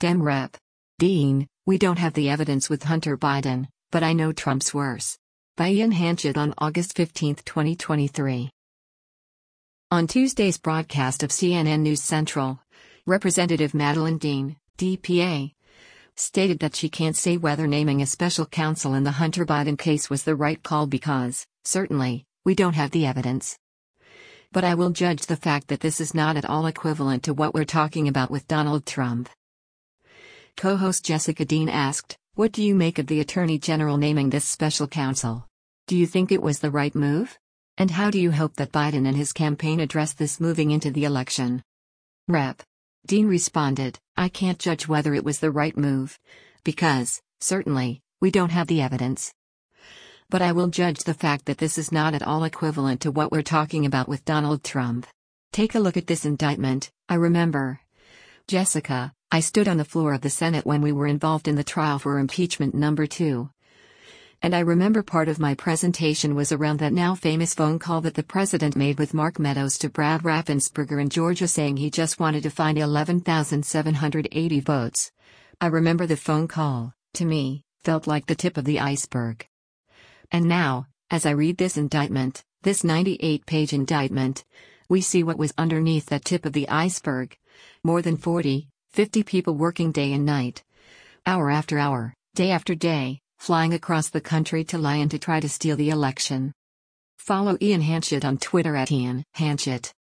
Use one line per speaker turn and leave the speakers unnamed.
Dem Rep. Dean, we don't have the evidence with Hunter Biden, but I know Trump's worse. By Ian Hanchett on August 15, 2023. On Tuesday's broadcast of CNN News Central, Representative Madeleine Dean, DPA, stated that she can't say whether naming a special counsel in the Hunter Biden case was the right call because, certainly, we don't have the evidence. But I will judge the fact that this is not at all equivalent to what we're talking about with Donald Trump. Co-host Jessica Dean asked, "What do you make of the Attorney General naming this special counsel? Do you think it was the right move? And how do you hope that Biden and his campaign address this moving into the election?" Rep. Dean responded, "I can't judge whether it was the right move. Because, certainly, we don't have the evidence. But I will judge the fact that this is not at all equivalent to what we're talking about with Donald Trump. Take a look at this indictment. I remember, Jessica, I stood on the floor of the Senate when we were involved in the trial for impeachment number 2. And I remember part of my presentation was around that now famous phone call that the president made with Mark Meadows to Brad Raffensperger in Georgia saying he just wanted to find 11,780 votes. I remember the phone call, to me, felt like the tip of the iceberg. And now, as I read this indictment, this 98-page indictment, we see what was underneath that tip of the iceberg. More than 40, 50 people working day and night, hour after hour, day after day, flying across the country to lie and to try to steal the election. Follow Ian Hanchett on Twitter @IanHanchett.